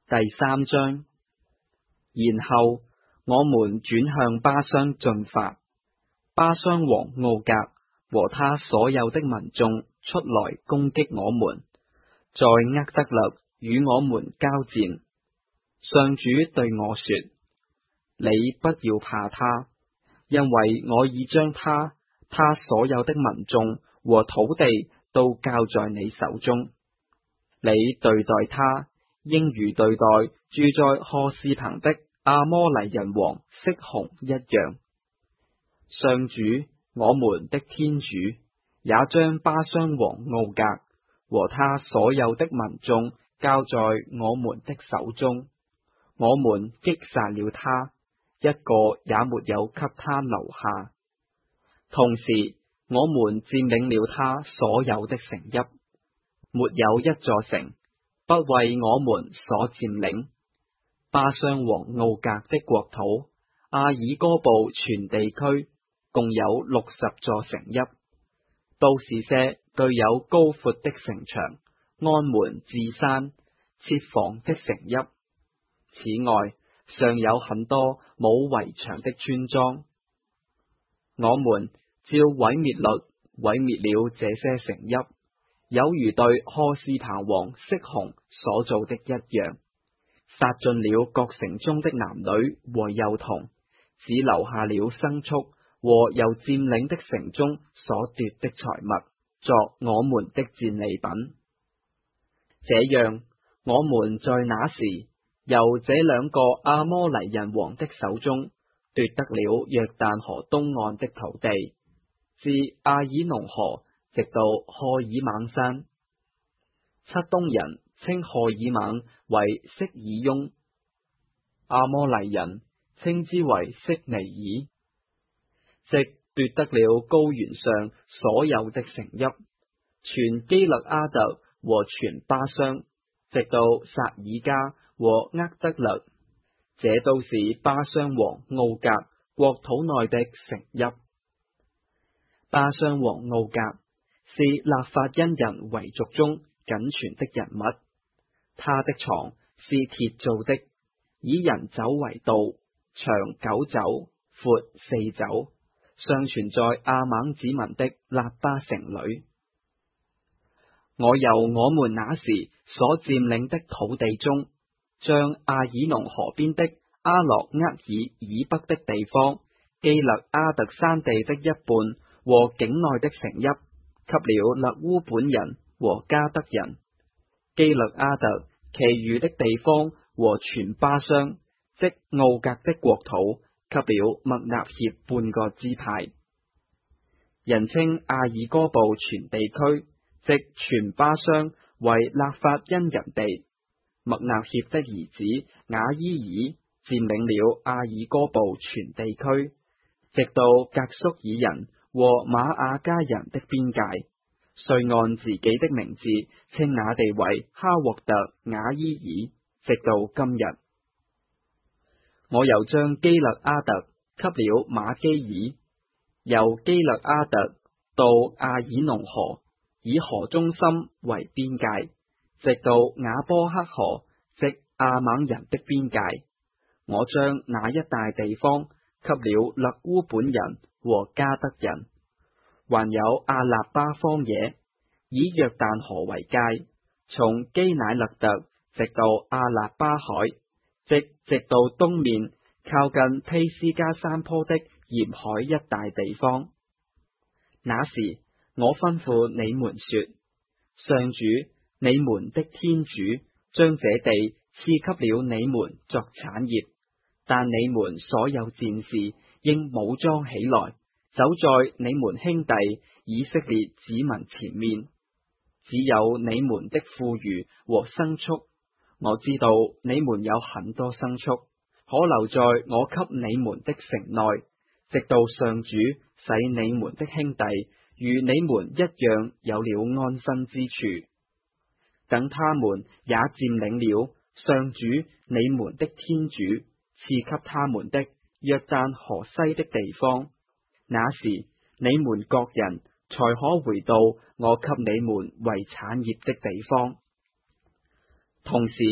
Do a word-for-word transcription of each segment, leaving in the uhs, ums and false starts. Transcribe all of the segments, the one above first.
第三章。然後我們轉向巴商進發，巴商王敖格和他所有的民眾出來攻擊我們，在厄得勒與我們交戰。上主對我說：你不要怕他，因為我已將他、他所有的民眾和土地都交在你手中。你對待他，應如對待住在何士彭的阿摩黎人王色熊一樣。上主，我們的天主，也將巴商王敖格和他所有的民眾交在我們的手中。我們擊殺了他，一個也沒有給他留下。同時，我們佔領了他所有的城邑，沒有一座城不為我們所佔領。巴商王敖格的國土，阿爾戈布全地區共有六十座城邑，都是些具有高闊的城牆、安門治山、設防的城邑。此外，尚有很多冇圍牆的村莊。我們照毀滅率毀滅了這些城邑，有如對何士彭王色熊所做的一樣，殺盡了各城中的男女和幼童，只留下了牲畜和由佔領的城中所奪的財物，作我們的戰利品。這樣，我們在那時由這兩個阿摩黎人王的手中奪得了約旦河東岸的土地，自阿爾農河直到荷爾猛山。漆東人稱荷爾猛為色爾翁，阿摩黎人稱之為色尼爾，即奪得了高原上所有的城邑，全基勒阿特和全巴商，直到撒爾加和厄得勒，這都是巴商王敖格國土內的城邑。巴商王敖格是納法因人遺族中僅存的人物，他的床是鐵做的，以人走為道，長九肘，闊四肘，尚存在阿猛子民的辣巴城裏。我由我們那時所佔領的土地中，將阿爾農河邊的阿洛厄爾以北的地方，基勒阿特山地的一半和境內的城邑，給了勒烏本人和迦得人。基勒阿特其餘的地方和全巴商，即敖格的國土，給了麥納協半個支派。人稱阿爾戈布全地區，即全巴商，為納法因人地。麥納協的兒子雅伊爾佔領了阿爾戈布全地區，直到格蘇爾人和瑪雅加人的邊界，遂按自己的名字稱那地為哈沃特雅伊爾，直到今日。我又將基勒阿特給了馬基爾，由基勒阿特到阿爾農河，以河中心為邊界，直到雅波克河，即阿猛人的邊界。我將那一帶地方給了勒烏本人和迦得人，還有阿納巴荒野，以約旦河為界，從基乃勒特直到阿納巴海，即直到東面靠近披斯加山坡的鹽海一帶地方。那時我吩咐你們說：上主，你們的天主將這地賜給了你們作產業，但你們所有戰士應武裝起來，走在你們兄弟以色列子民前面。只有你們的婦孺和牲畜，我知道你們有很多牲畜，可留在我給你們的城內，直到上主使你們的兄弟如你們一樣有了安身之處。等他們也佔領了上主你們的天主賜給他們的約旦河西的地方，那時你們各人才可回到我給你們為產業的地方。同時，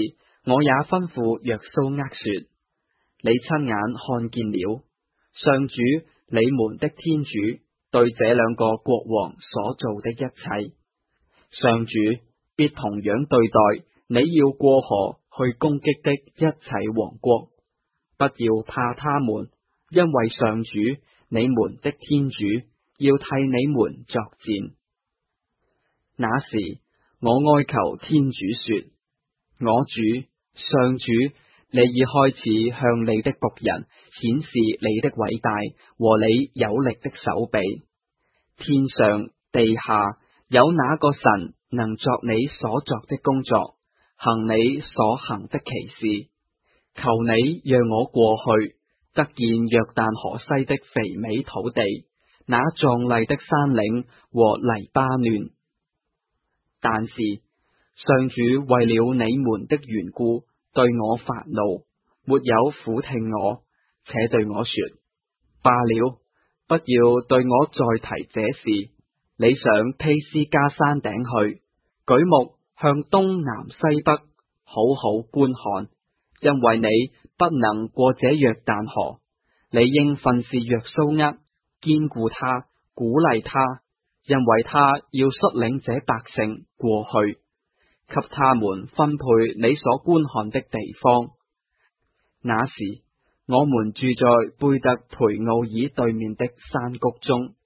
我也吩咐約蘇厄說：你親眼看見了，上主你們的天主對這兩個國王所做的一切，上主必同樣對待你要過河去攻擊的一切王國。不要怕他們，因為上主你們的天主要替你們作戰。那時我哀求天主說：我主上主，你已開始向你的僕人顯示你的偉大和你有力的手臂。天上地下有哪個神能作你所作的工作，行你所行的奇事？求你讓我過去，得見約旦河西的肥美土地，那壯麗的山嶺和黎巴嫩。但是上主為了你們的緣故對我發怒，沒有俯聽我，且對我說：罷了，不要對我再提這事。你上披斯加山頂去，舉目向東南西北，好好觀看，因為你不能過這約旦河。你應訓示約蘇厄，堅固他，鼓勵他，因為他要率領這百姓過去，給他們分配你所觀看的地方。那時我們住在貝特培奧爾對面的山谷中。